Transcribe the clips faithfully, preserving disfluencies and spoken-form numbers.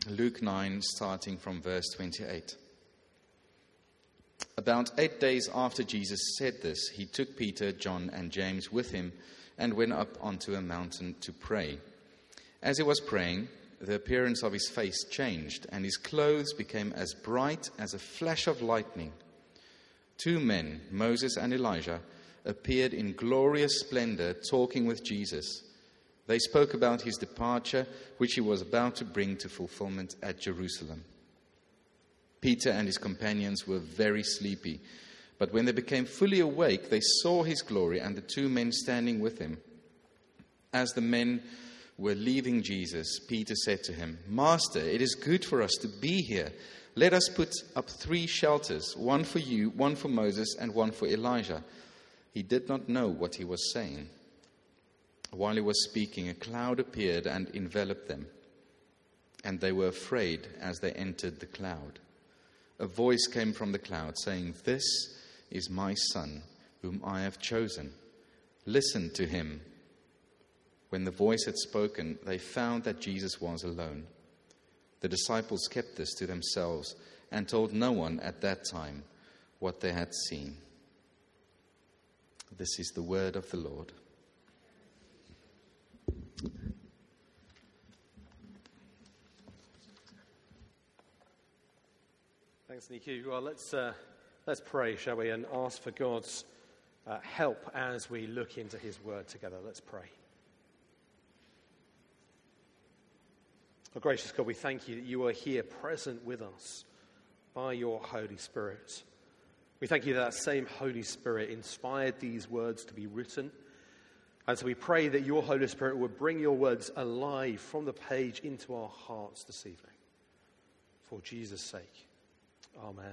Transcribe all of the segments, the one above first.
Luke nine, starting from verse twenty-eight. About eight days after Jesus said this, he took Peter, John, and James with him and went up onto a mountain to pray. As he was praying, the appearance of his face changed, and his clothes became as bright as a flash of lightning. Two men, Moses and Elijah, appeared in glorious splendor, talking with Jesus. They spoke about his departure, which he was about to bring to fulfillment at Jerusalem. Peter and his companions were very sleepy, but when they became fully awake, they saw his glory and the two men standing with him. As the men were leaving Jesus, Peter said to him, "Master, it is good for us to be here. Let us put up three shelters, one for you, one for Moses, and one for Elijah." He did not know what he was saying. While he was speaking, a cloud appeared and enveloped them, and they were afraid as they entered the cloud. A voice came from the cloud saying, "This is my son, whom I have chosen. Listen to him." When the voice had spoken, they found that Jesus was alone. The disciples kept this to themselves and told no one at that time what they had seen. This is the word of the Lord. Thanks, Niku. Well, let's uh, let's pray, shall we, and ask for God's uh, help as we look into his word together. Let's pray. Oh, gracious God, we thank you that you are here present with us by your Holy Spirit. We thank you that that same Holy Spirit inspired these words to be written. And so we pray that your Holy Spirit would bring your words alive from the page into our hearts this evening. For Jesus' sake. Amen.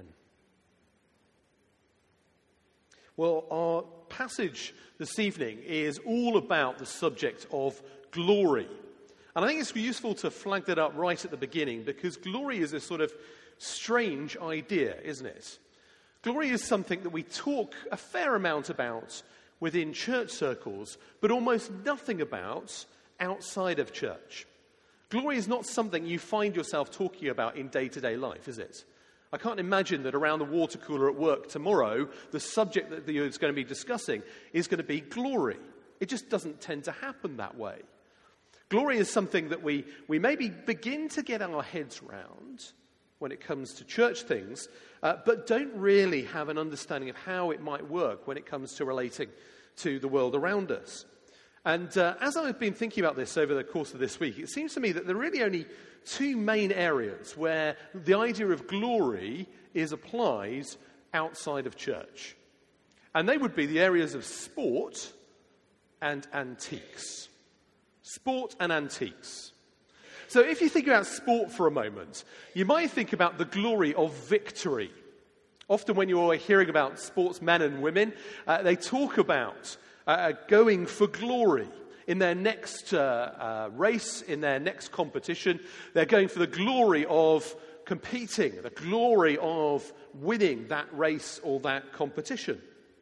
Well, our passage this evening is all about the subject of glory. And I think it's useful to flag that up right at the beginning, because glory is a sort of strange idea, isn't it? Glory is something that we talk a fair amount about within church circles, but almost nothing about outside of church. Glory is not something you find yourself talking about in day-to-day life, is it? I can't imagine that around the water cooler at work tomorrow, the subject that you're going to be discussing is going to be glory. It just doesn't tend to happen that way. Glory is something that we, we maybe begin to get our heads round when it comes to church things, uh, but don't really have an understanding of how it might work when it comes to relating to the world around us. And uh, as I've been thinking about this over the course of this week, it seems to me that there are really only two main areas where the idea of glory is applied outside of church. And they would be the areas of sport and antiques. Sport and antiques. So if you think about sport for a moment, you might think about the glory of victory. Often when you're hearing about sportsmen and women, uh, they talk about uh, going for glory. In their next uh, uh, race, in their next competition, they're going for the glory of competing, the glory of winning that race or that competition.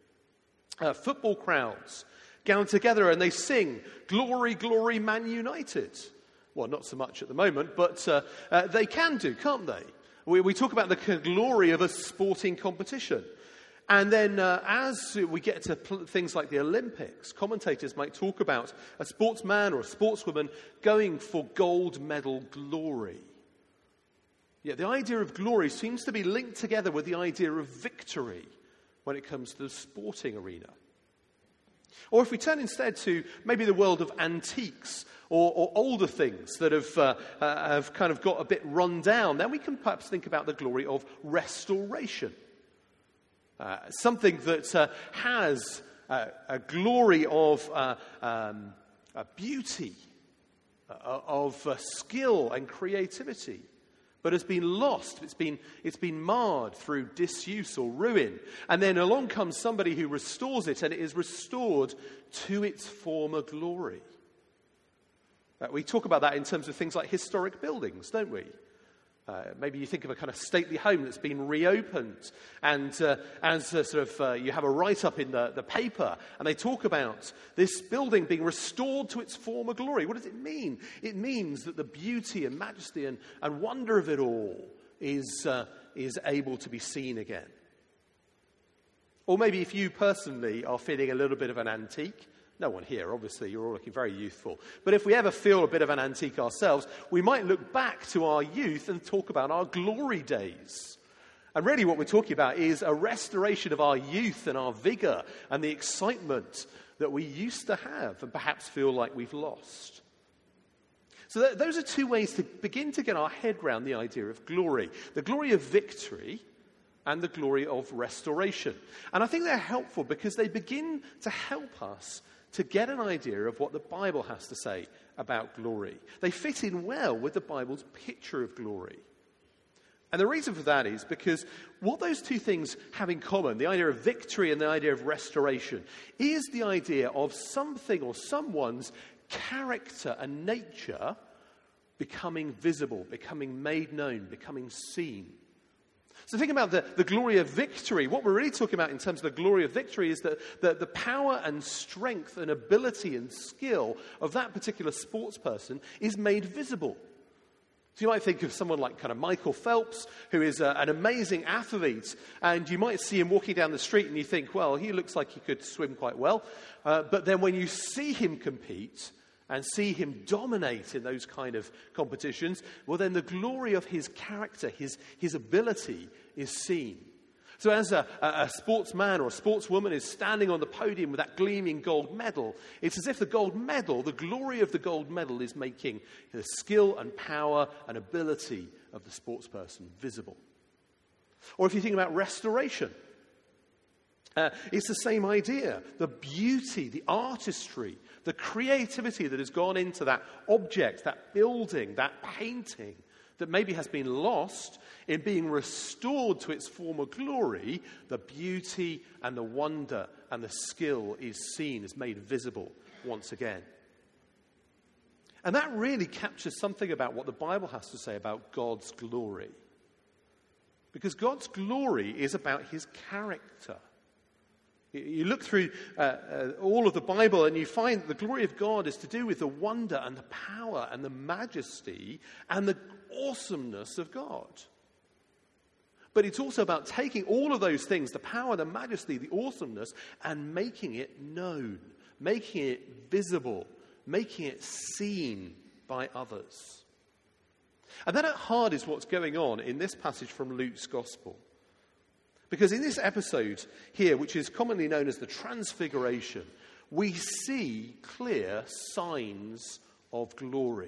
Uh, football crowds gather together and they sing, "Glory, glory, Man United." Well, not so much at the moment, but uh, uh, they can do, can't they? We, we talk about the glory of a sporting competition. And then uh, as we get to pl- things like the Olympics, commentators might talk about a sportsman or a sportswoman going for gold medal glory. Yeah, the idea of glory seems to be linked together with the idea of victory when it comes to the sporting arena. Or if we turn instead to maybe the world of antiques or, or older things that have, uh, uh, have kind of got a bit run down, then we can perhaps think about the glory of restoration. Uh, something that uh, has uh, a glory of uh, um, a beauty, uh, of uh, skill and creativity, but has been lost. It's been, it's been marred through disuse or ruin. And then along comes somebody who restores it, and it is restored to its former glory. Uh, we talk about that in terms of things like historic buildings, don't we? Uh, maybe you think of a kind of stately home that's been reopened, and uh, as a sort of uh, you have a write-up in the, the paper, and they talk about this building being restored to its former glory. What does it mean? It means that the beauty and majesty and, and wonder of it all is, uh, is able to be seen again. Or maybe if you personally are feeling a little bit of an antique, no one here, obviously, you're all looking very youthful. But if we ever feel a bit of an antique ourselves, we might look back to our youth and talk about our glory days. And really what we're talking about is a restoration of our youth and our vigor and the excitement that we used to have and perhaps feel like we've lost. So th- those are two ways to begin to get our head around the idea of glory. The glory of victory and the glory of restoration. And I think they're helpful because they begin to help us to get an idea of what the Bible has to say about glory. They fit in well with the Bible's picture of glory. And the reason for that is because what those two things have in common, the idea of victory and the idea of restoration, is the idea of something or someone's character and nature becoming visible, becoming made known, becoming seen. So think about the, the glory of victory. What we're really talking about in terms of the glory of victory is that the, the power and strength and ability and skill of that particular sports person is made visible. So you might think of someone like kind of Michael Phelps, who is a, an amazing athlete, and you might see him walking down the street and you think, well, he looks like he could swim quite well. Uh, but then when you see him compete and see him dominate in those kind of competitions, well, then the glory of his character, his, his ability is seen. So as a, a sportsman or a sportswoman is standing on the podium with that gleaming gold medal, it's as if the gold medal, the glory of the gold medal, is making the skill and power and ability of the sportsperson visible. Or if you think about restoration, uh, it's the same idea. The beauty, the artistry, the creativity that has gone into that object, that building, that painting that maybe has been lost in being restored to its former glory, the beauty and the wonder and the skill is seen, is made visible once again. And that really captures something about what the Bible has to say about God's glory. Because God's glory is about his character. You look through uh, uh, all of the Bible and you find that the glory of God is to do with the wonder and the power and the majesty and the awesomeness of God. But it's also about taking all of those things, the power, the majesty, the awesomeness, and making it known, making it visible, making it seen by others. And that at heart is what's going on in this passage from Luke's Gospel. Because in this episode here, which is commonly known as the Transfiguration, we see clear signs of glory.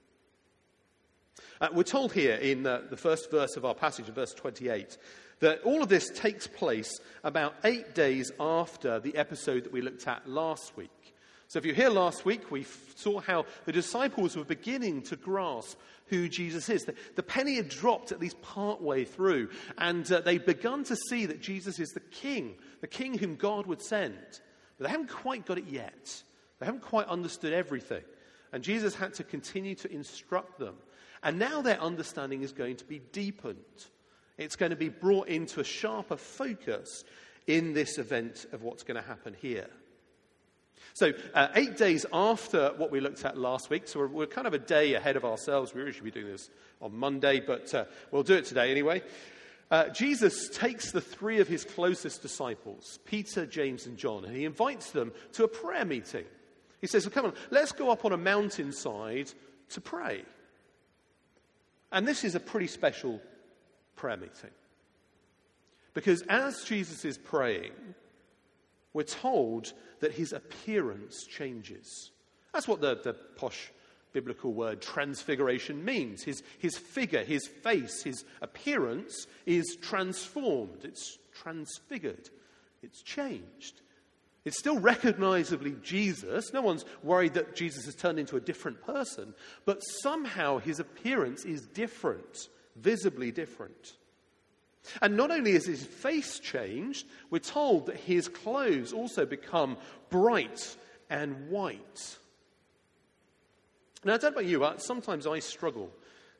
Uh, we're told here in uh, the first verse of our passage, in verse twenty-eight, that all of this takes place about eight days after the episode that we looked at last week. So if you're here last week, we f- saw how the disciples were beginning to grasp who Jesus is. The, the penny had dropped at least part way through, and uh, they'd begun to see that Jesus is the king, the king whom God would send. But they haven't quite got it yet. They haven't quite understood everything. And Jesus had to continue to instruct them. And now their understanding is going to be deepened. It's going to be brought into a sharper focus in this event of what's going to happen here. So uh, eight days after what we looked at last week, so we're, we're kind of a day ahead of ourselves. We really should be doing this on Monday, but uh, we'll do it today anyway. Uh, Jesus takes the three of his closest disciples, Peter, James, and John, and he invites them to a prayer meeting. He says, well, come on, let's go up on a mountainside to pray. And this is a pretty special prayer meeting. Because as Jesus is praying, we're told that his appearance changes. That's what the, the posh biblical word transfiguration means. His, his figure, his face, his appearance is transformed. It's transfigured. It's changed. It's still recognizably Jesus. No one's worried that Jesus has turned into a different person. But somehow his appearance is different, visibly different. And not only is his face changed, we're told that his clothes also become bright and white. Now, I don't know about you, but sometimes I struggle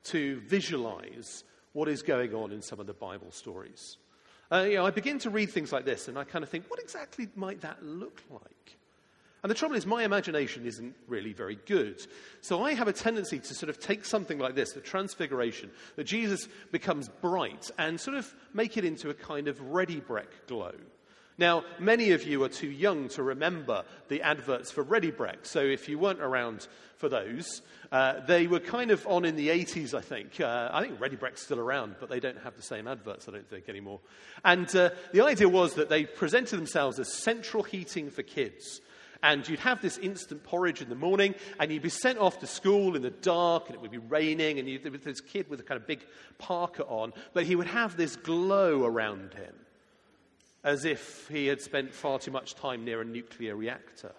to visualize what is going on in some of the Bible stories. Uh, you know, I begin to read things like this, and I kind of think, what exactly might that look like? And the trouble is, my imagination isn't really very good. So I have a tendency to sort of take something like this, the Transfiguration, that Jesus becomes bright, and sort of make it into a kind of ready brek glow. Now, many of you are too young to remember the adverts for Ready Brek, so if you weren't around for those, uh, they were kind of on in the eighties, I think. Uh, I think Ready Brek's still around, but they don't have the same adverts, I don't think, anymore. And uh, the idea was that they presented themselves as central heating for kids. And you'd have this instant porridge in the morning, and you'd be sent off to school in the dark, and it would be raining, and you'd, there was this kid with a kind of big parka on, but he would have this glow around him, as if he had spent far too much time near a nuclear reactor.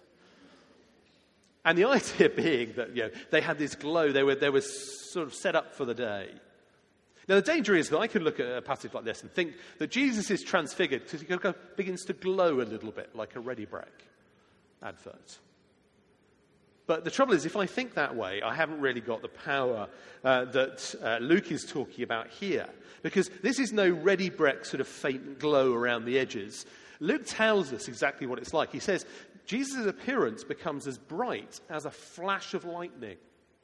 And the idea being that, you know, they had this glow, they were, they were sort of set up for the day. Now, the danger is that I can look at a passage like this and think that Jesus is transfigured because he begins to glow a little bit like a Ready Brek advert. But the trouble is, if I think that way, I haven't really got the power uh, that uh, Luke is talking about here. Because this is no Ready Brek sort of faint glow around the edges. Luke tells us exactly what it's like. He says, Jesus' appearance becomes as bright as a flash of lightning.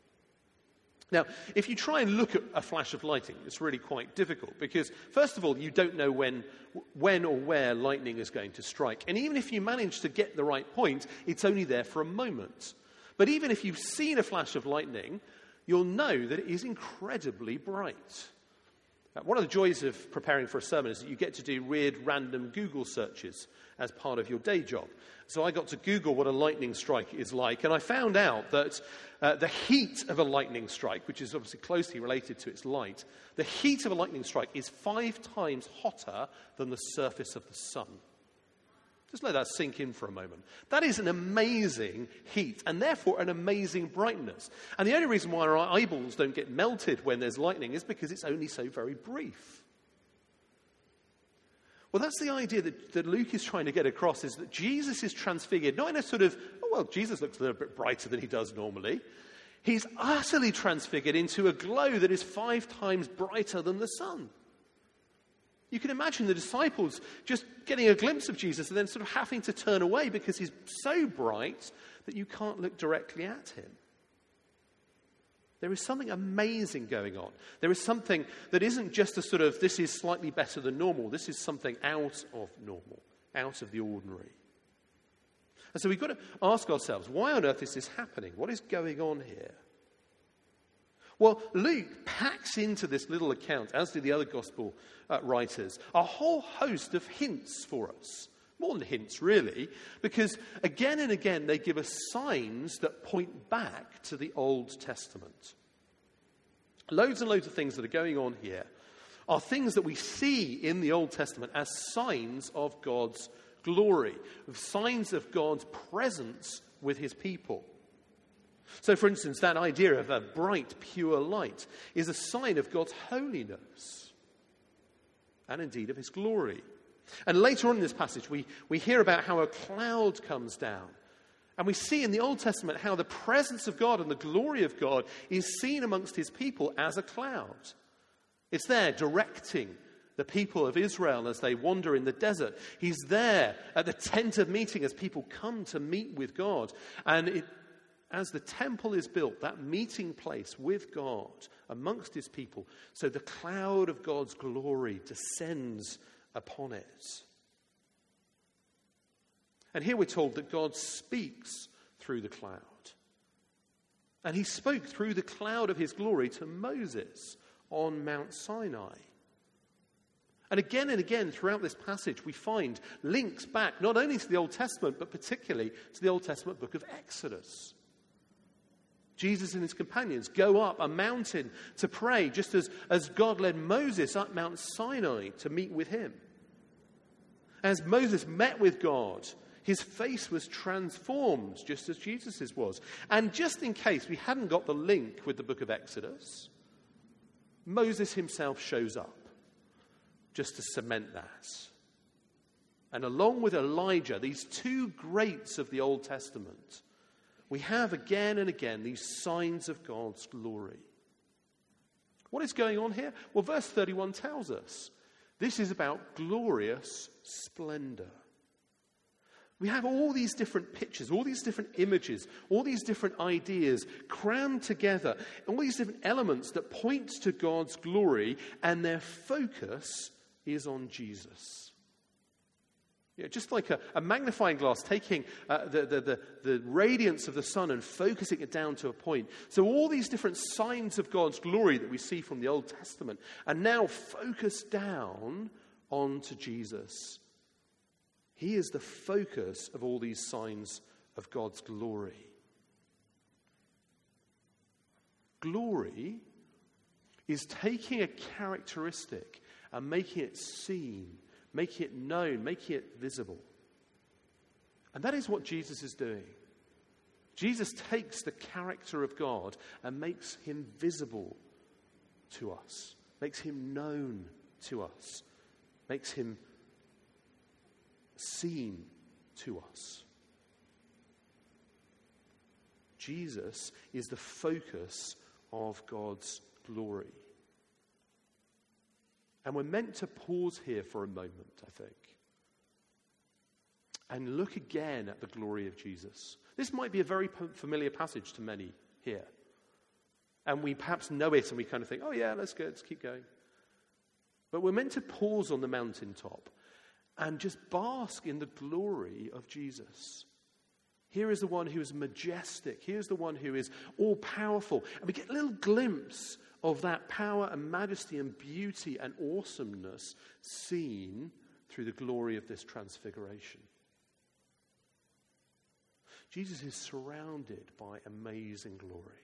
Now, if you try and look at a flash of lightning, it's really quite difficult. Because, first of all, you don't know when, when or where lightning is going to strike. And even if you manage to get the right point, it's only there for a moment. But even if you've seen a flash of lightning, you'll know that it is incredibly bright. Uh, one of the joys of preparing for a sermon is that you get to do weird random Google searches as part of your day job. So I got to Google what a lightning strike is like, and I found out that uh, the heat of a lightning strike, which is obviously closely related to its light, the heat of a lightning strike is five times hotter than the surface of the sun. Just let that sink in for a moment. That is an amazing heat, and therefore an amazing brightness. And the only reason why our eyeballs don't get melted when there's lightning is because it's only so very brief. Well, that's the idea that, that Luke is trying to get across, is that Jesus is transfigured, not in a sort of, oh, well, Jesus looks a little bit brighter than he does normally. He's utterly transfigured into a glow that is five times brighter than the sun. You can imagine the disciples just getting a glimpse of Jesus and then sort of having to turn away because he's so bright that you can't look directly at him. There is something amazing going on. There is something that isn't just a sort of, this is slightly better than normal. This is something out of normal, out of the ordinary. And so we've got to ask ourselves, why on earth is this happening? What is going on here? Well, Luke packs into this little account, as do the other gospel uh, writers, a whole host of hints for us. More than hints, really, because again and again they give us signs that point back to the Old Testament. Loads and loads of things that are going on here are things that we see in the Old Testament as signs of God's glory, signs of God's presence with his people. So, for instance, that idea of a bright, pure light is a sign of God's holiness and indeed of his glory. And later on in this passage, we, we hear about how a cloud comes down. And we see in the Old Testament how the presence of God and the glory of God is seen amongst his people as a cloud. It's there directing the people of Israel as they wander in the desert. He's there at the tent of meeting as people come to meet with God. And it As the temple is built, that meeting place with God amongst his people, so the cloud of God's glory descends upon it. And here we're told that God speaks through the cloud. And he spoke through the cloud of his glory to Moses on Mount Sinai. And again and again throughout this passage we find links back not only to the Old Testament, but particularly to the Old Testament book of Exodus. Jesus and his companions go up a mountain to pray, just as, as God led Moses up Mount Sinai to meet with him. As Moses met with God, his face was transformed, just as Jesus's was. And just in case we hadn't got the link with the book of Exodus, Moses himself shows up, just to cement that. And along with Elijah, these two greats of the Old Testament, we have again and again these signs of God's glory. What is going on here? Well, verse thirty-one tells us this is about glorious splendor. We have all these different pictures, all these different images, all these different ideas crammed together, all these different elements that point to God's glory, and their focus is on Jesus. Yeah, just like a, a magnifying glass taking uh, the, the, the, the radiance of the sun and focusing it down to a point. So all these different signs of God's glory that we see from the Old Testament are now focused down onto Jesus. He is the focus of all these signs of God's glory. Glory is taking a characteristic and making it seen, making it known, making it visible. And that is what Jesus is doing. Jesus takes the character of God and makes him visible to us, makes him known to us, makes him seen to us. Jesus is the focus of God's glory. And we're meant to pause here for a moment, I think, and look again at the glory of Jesus. This might be a very familiar passage to many here. And we perhaps know it and we kind of think, oh yeah, let's go, let's keep going. But we're meant to pause on the mountaintop and just bask in the glory of Jesus. Here is the one who is majestic. Here's the one who is all-powerful. And we get a little glimpse of that power and majesty and beauty and awesomeness seen through the glory of this transfiguration. Jesus is surrounded by amazing glory.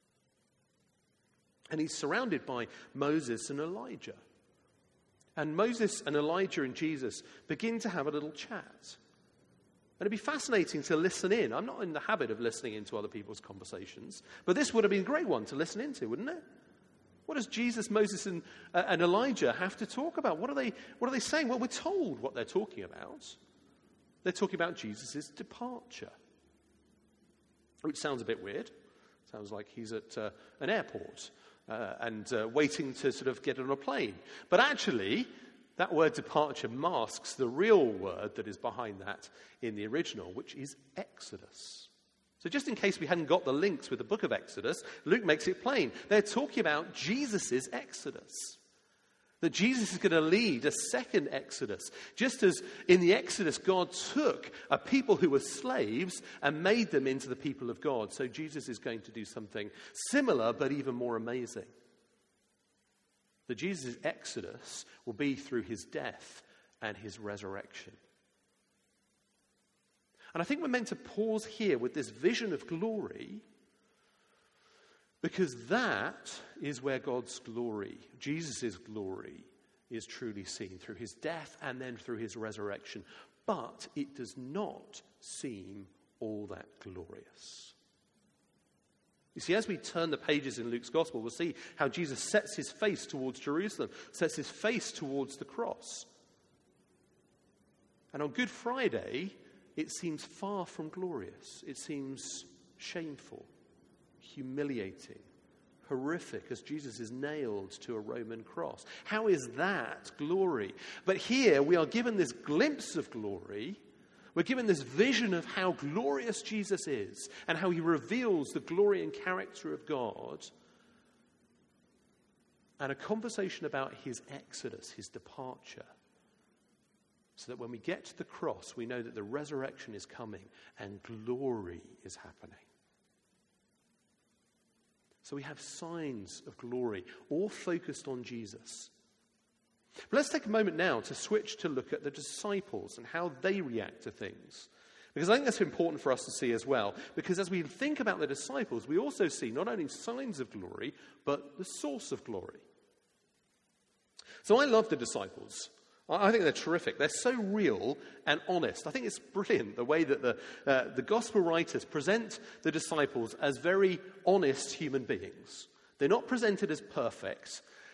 And he's surrounded by Moses and Elijah. And Moses and Elijah and Jesus begin to have a little chat. And it'd be fascinating to listen in. I'm not in the habit of listening into other people's conversations, but this would have been a great one to listen into, wouldn't it? What does Jesus, Moses, and, uh, and Elijah have to talk about? What are they, what are they saying? Well, we're told what they're talking about. They're talking about Jesus' departure. Which sounds a bit weird. Sounds like he's at uh, an airport uh, and uh, waiting to sort of get on a plane. But actually, that word departure masks the real word that is behind that in the original, which is Exodus. So just in case we hadn't got the links with the book of Exodus, Luke makes it plain. They're talking about Jesus' Exodus. That Jesus is going to lead a second Exodus. Just as in the Exodus, God took a people who were slaves and made them into the people of God. So Jesus is going to do something similar, but even more amazing. That Jesus' Exodus will be through his death and his resurrection. And I think we're meant to pause here with this vision of glory, because that is where God's glory, Jesus' glory, is truly seen, through his death and then through his resurrection. But it does not seem all that glorious. You see, as we turn the pages in Luke's gospel, we'll see how Jesus sets his face towards Jerusalem, sets his face towards the cross. And on Good Friday, it seems far from glorious. It seems shameful, humiliating, horrific, as Jesus is nailed to a Roman cross. How is that glory? But here we are given this glimpse of glory. We're given this vision of how glorious Jesus is and how he reveals the glory and character of God. And a conversation about his exodus, his departure. So that when we get to the cross, we know that the resurrection is coming and glory is happening. So we have signs of glory, all focused on Jesus. But let's take a moment now to switch to look at the disciples and how they react to things. Because I think that's important for us to see as well. Because as we think about the disciples, we also see not only signs of glory, but the source of glory. So I love the disciples. I think they're terrific. They're so real and honest. I think it's brilliant the way that the, uh, the gospel writers present the disciples as very honest human beings. They're not presented as perfect.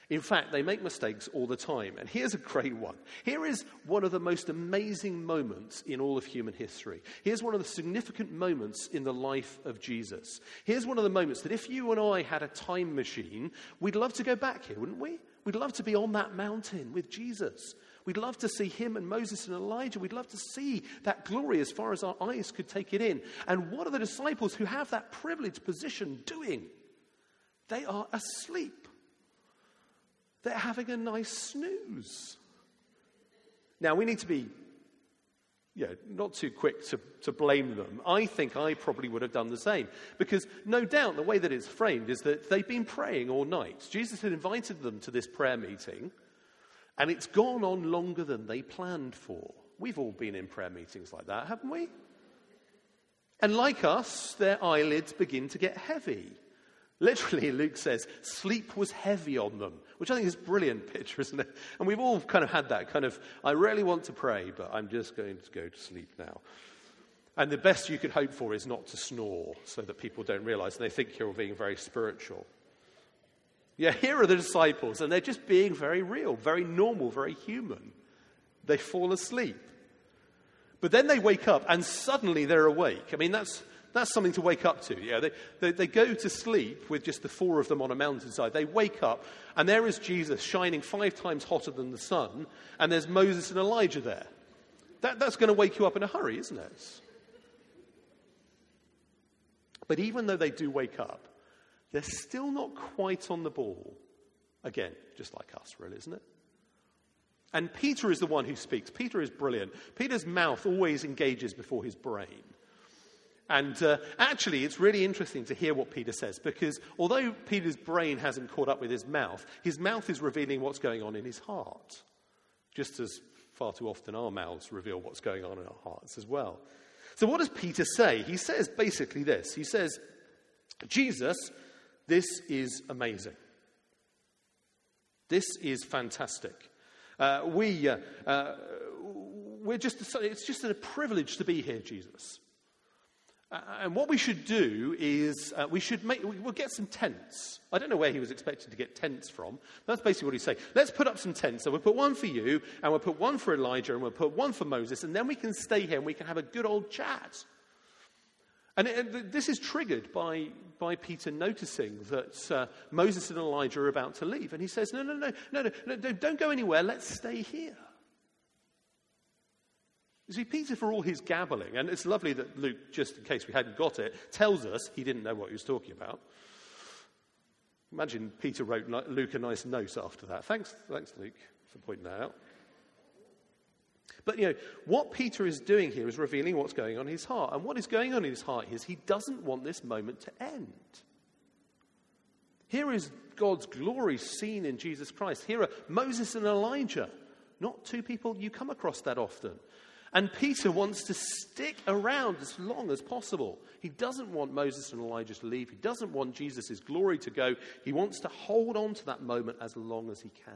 In fact, they make mistakes all the time. And here's a great one. Here is one of the most amazing moments in all of human history. Here's one of the significant moments in the life of Jesus. Here's one of the moments that if you and I had a time machine, we'd love to go back here, wouldn't we? We'd love to be on that mountain with Jesus. We'd love to see him and Moses and Elijah. We'd love to see that glory as far as our eyes could take it in. And what are the disciples who have that privileged position doing? They are asleep. They're having a nice snooze. Now, we need to be you know, not too quick to, to blame them. I think I probably would have done the same. Because no doubt the way that it's framed is that they've been praying all night. Jesus had invited them to this prayer meeting, and it's gone on longer than they planned for. We've all been in prayer meetings like that, haven't we? And like us, their eyelids begin to get heavy. Literally, Luke says, sleep was heavy on them, which I think is a brilliant picture, isn't it? And we've all kind of had that kind of, I really want to pray, but I'm just going to go to sleep now. And the best you could hope for is not to snore so that people don't realize and they think you're being very spiritual. Yeah, here are the disciples, and they're just being very real, very normal, very human. They fall asleep. But then they wake up, and suddenly they're awake. I mean, that's... That's something to wake up to. Yeah, they, they, they go to sleep with just the four of them on a mountainside. They wake up, and there is Jesus shining five times hotter than the sun, and there's Moses and Elijah there. That, that's going to wake you up in a hurry, isn't it? But even though they do wake up, they're still not quite on the ball. Again, just like us, really, isn't it? And Peter is the one who speaks. Peter is brilliant. Peter's mouth always engages before his brain. And uh, actually, it's really interesting to hear what Peter says, because although Peter's brain hasn't caught up with his mouth, his mouth is revealing what's going on in his heart, just as far too often our mouths reveal what's going on in our hearts as well. So what does Peter say? He says basically this. He says, Jesus, this is amazing. This is fantastic. Uh, we, uh, uh, we're just, it's just a privilege to be here, Jesus. Uh, and what we should do is uh, we should make, we'll get some tents. I don't know where he was expected to get tents from. That's basically what he's saying. Let's put up some tents. So we'll put one for you, and we'll put one for Elijah, and we'll put one for Moses, and then we can stay here and we can have a good old chat. And it, this is triggered by, by Peter noticing that uh, Moses and Elijah are about to leave. And he says, no, no, no, no, no, no, don't go anywhere. Let's stay here. You see, Peter, for all his gabbling, and it's lovely that Luke, just in case we hadn't got it, tells us he didn't know what he was talking about. Imagine Peter wrote Luke a nice note after that. Thanks, thanks, Luke, for pointing that out. But, you know, what Peter is doing here is revealing what's going on in his heart. And what is going on in his heart is he doesn't want this moment to end. Here is God's glory seen in Jesus Christ. Here are Moses and Elijah, not two people you come across that often. And Peter wants to stick around as long as possible. He doesn't want Moses and Elijah to leave. He doesn't want Jesus' glory to go. He wants to hold on to that moment as long as he can.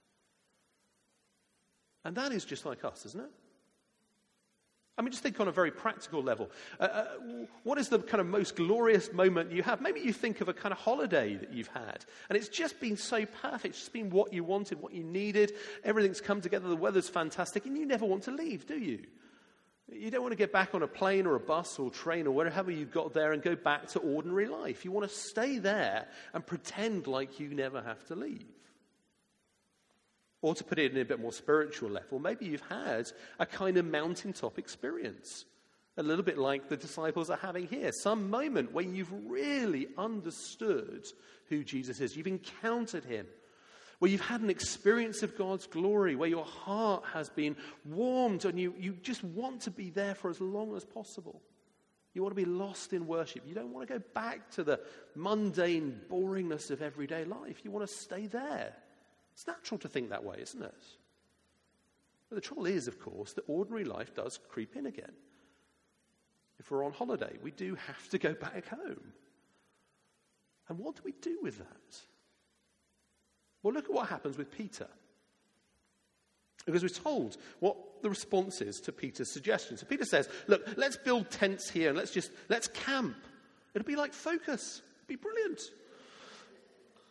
And that is just like us, isn't it? I mean, just think on a very practical level. Uh, uh, what is the kind of most glorious moment you have? Maybe you think of a kind of holiday that you've had, and it's just been so perfect. It's just been what you wanted, what you needed. Everything's come together. The weather's fantastic, and you never want to leave, do you? You don't want to get back on a plane or a bus or train or wherever you got there and go back to ordinary life. You want to stay there and pretend like you never have to leave. Or to put it in a bit more spiritual level, maybe you've had a kind of mountaintop experience, a little bit like the disciples are having here. Some moment where you've really understood who Jesus is. You've encountered him, where you've had an experience of God's glory, where your heart has been warmed and you, you just want to be there for as long as possible. You want to be lost in worship. You don't want to go back to the mundane boringness of everyday life. You want to stay there. It's natural to think that way, isn't it? But the trouble is, of course, that ordinary life does creep in again. If we're on holiday, we do have to go back home. And what do we do with that? Well, look at what happens with Peter. Because we're told what the response is to Peter's suggestion. So Peter says, look, let's build tents here and let's just, let's camp. It'll be like Focus. It'll be brilliant.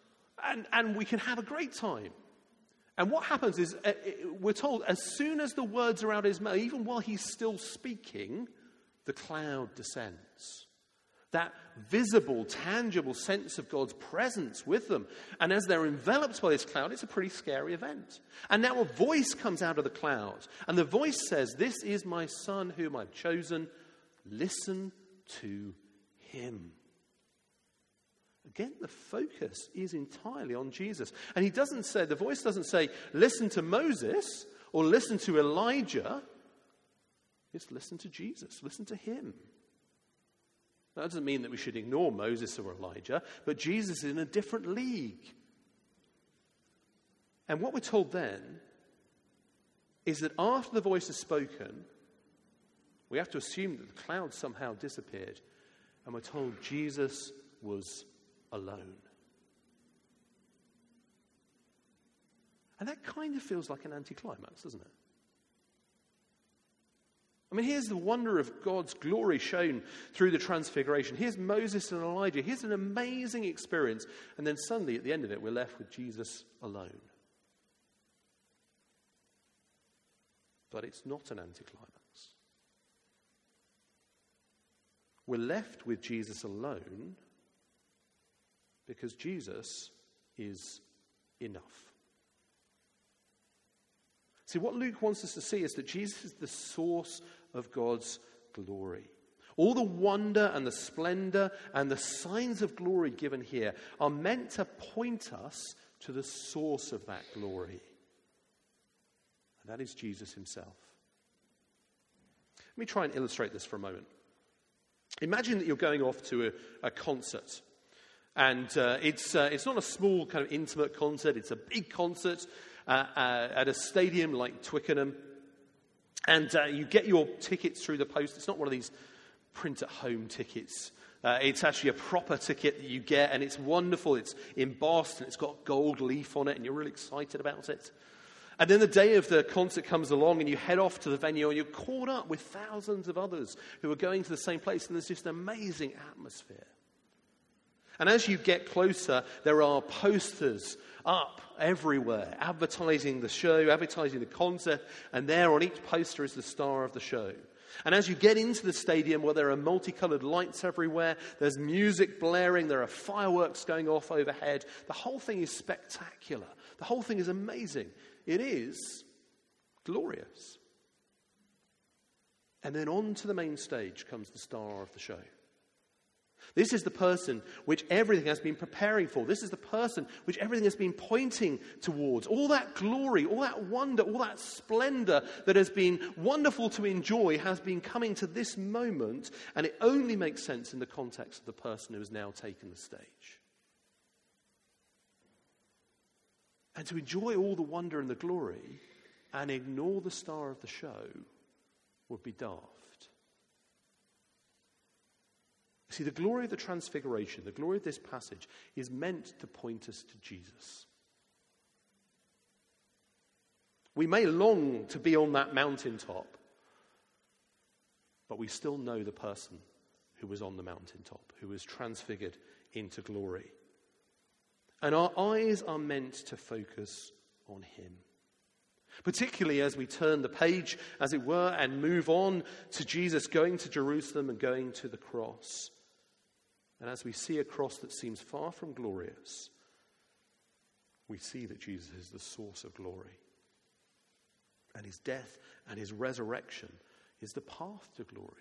and, and we can have a great time. And what happens is, uh, we're told, as soon as the words are out of his mouth, even while he's still speaking, the cloud descends. That visible, tangible sense of God's presence with them. And as they're enveloped by this cloud, it's a pretty scary event. And now a voice comes out of the cloud. And the voice says, "This is my son whom I've chosen. Listen to him." Again, the focus is entirely on Jesus. And he doesn't say, the voice doesn't say, listen to Moses or listen to Elijah. It's listen to Jesus, listen to him. That doesn't mean that we should ignore Moses or Elijah, but Jesus is in a different league. And what we're told then is that after the voice is spoken, we have to assume that the cloud somehow disappeared, and we're told Jesus was alone. And that kind of feels like an anticlimax, doesn't it? I mean, here's the wonder of God's glory shown through the transfiguration. Here's Moses and Elijah. Here's an amazing experience. And then suddenly, at the end of it, we're left with Jesus alone. But it's not an anticlimax. We're left with Jesus alone because Jesus is enough. See, what Luke wants us to see is that Jesus is the source of God's glory. All the wonder and the splendor and the signs of glory given here are meant to point us to the source of that glory. And that is Jesus himself. Let me try and illustrate this for a moment. Imagine that you're going off to a, a concert. And uh, it's, uh, it's not a small kind of intimate concert. It's a big concert uh, uh, at a stadium like Twickenham. And uh, you get your tickets through the post. It's not one of these print-at-home tickets. Uh, it's actually a proper ticket that you get, and it's wonderful. It's embossed, and it's got gold leaf on it, and you're really excited about it. And then the day of the concert comes along, and you head off to the venue, and you're caught up with thousands of others who are going to the same place, and there's just an amazing atmosphere. And as you get closer, there are posters up everywhere, advertising the show, advertising the concert, and there on each poster is the star of the show. And as you get into the stadium, where there are multicolored lights everywhere, there's music blaring, there are fireworks going off overhead. The whole thing is spectacular. The whole thing is amazing. It is glorious. And then on to the main stage comes the star of the show. This is the person which everything has been preparing for. This is the person which everything has been pointing towards. All that glory, all that wonder, all that splendor that has been wonderful to enjoy has been coming to this moment, and it only makes sense in the context of the person who has now taken the stage. And to enjoy all the wonder and the glory and ignore the star of the show would be daft. See, the glory of the Transfiguration, the glory of this passage, is meant to point us to Jesus. We may long to be on that mountaintop, but we still know the person who was on the mountaintop, who was transfigured into glory. And our eyes are meant to focus on him. Particularly as we turn the page, as it were, and move on to Jesus going to Jerusalem and going to the cross. And as we see a cross that seems far from glorious, we see that Jesus is the source of glory. And his death and his resurrection is the path to glory.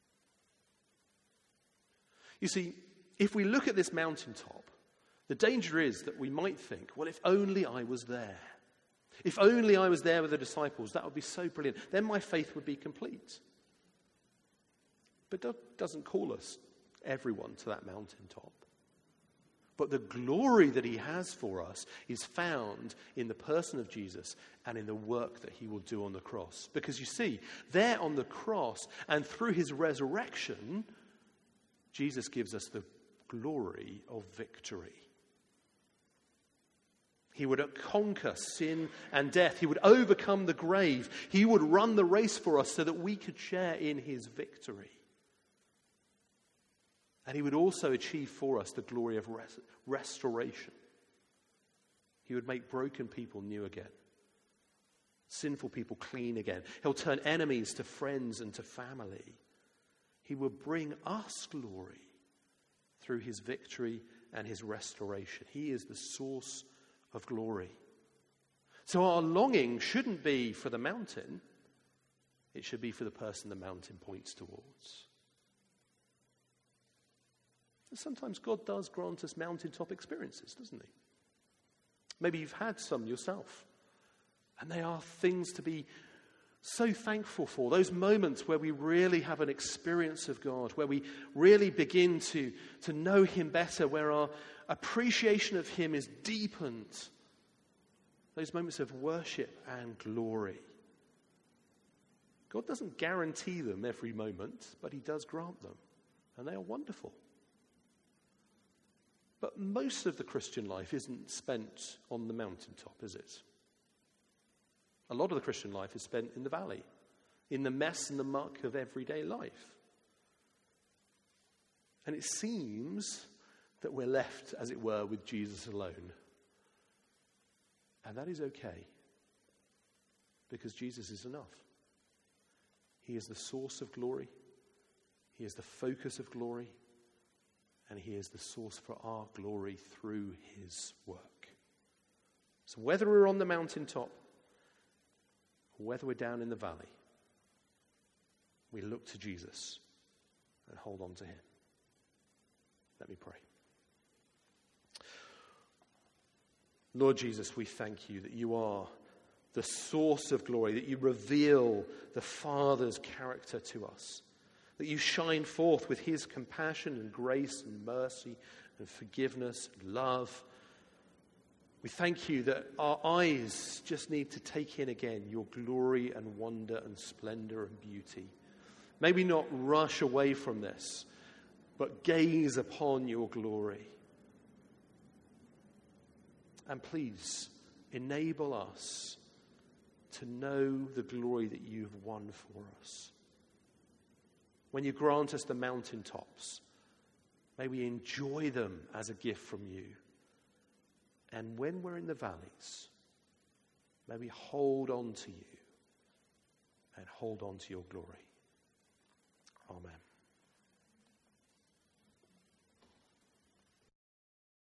You see, if we look at this mountaintop, the danger is that we might think, well, if only I was there. If only I was there with the disciples, that would be so brilliant. Then my faith would be complete. But God doesn't call us, everyone, to that mountaintop. But the glory that he has for us is found in the person of Jesus and in the work that he will do on the cross. Because you see, there on the cross and through his resurrection, Jesus gives us the glory of victory. He would conquer sin and death. He would overcome the grave. He would run the race for us so that we could share in his victory. And he would also achieve for us the glory of res- restoration. He would make broken people new again. Sinful people clean again. He'll turn enemies to friends and to family. He will bring us glory through his victory and his restoration. He is the source of glory. So our longing shouldn't be for the mountain. It should be for the person the mountain points towards. And sometimes God does grant us mountaintop experiences, doesn't he? Maybe you've had some yourself. And they are things to be so thankful for. Those moments where we really have an experience of God, where we really begin to, to know him better, where our appreciation of him is deepened. Those moments of worship and glory. God doesn't guarantee them every moment, but he does grant them. And they are wonderful. But most of the Christian life isn't spent on the mountaintop, is it? A lot of the Christian life is spent in the valley, in the mess and the muck of everyday life. And it seems that we're left, as it were, with Jesus alone. And that is okay, because Jesus is enough. He is the source of glory. He is the focus of glory. And he is the source for our glory through his work. So whether we're on the mountaintop, whether we're down in the valley, we look to Jesus and hold on to him. Let me pray. Lord Jesus, we thank you that you are the source of glory, that you reveal the Father's character to us, that you shine forth with his compassion and grace and mercy and forgiveness and love. We thank you that our eyes just need to take in again your glory and wonder and splendor and beauty. May we not rush away from this, but gaze upon your glory. And please enable us to know the glory that you've won for us. When you grant us the mountaintops, may we enjoy them as a gift from you. And when we're in the valleys, may we hold on to you and hold on to your glory. Amen.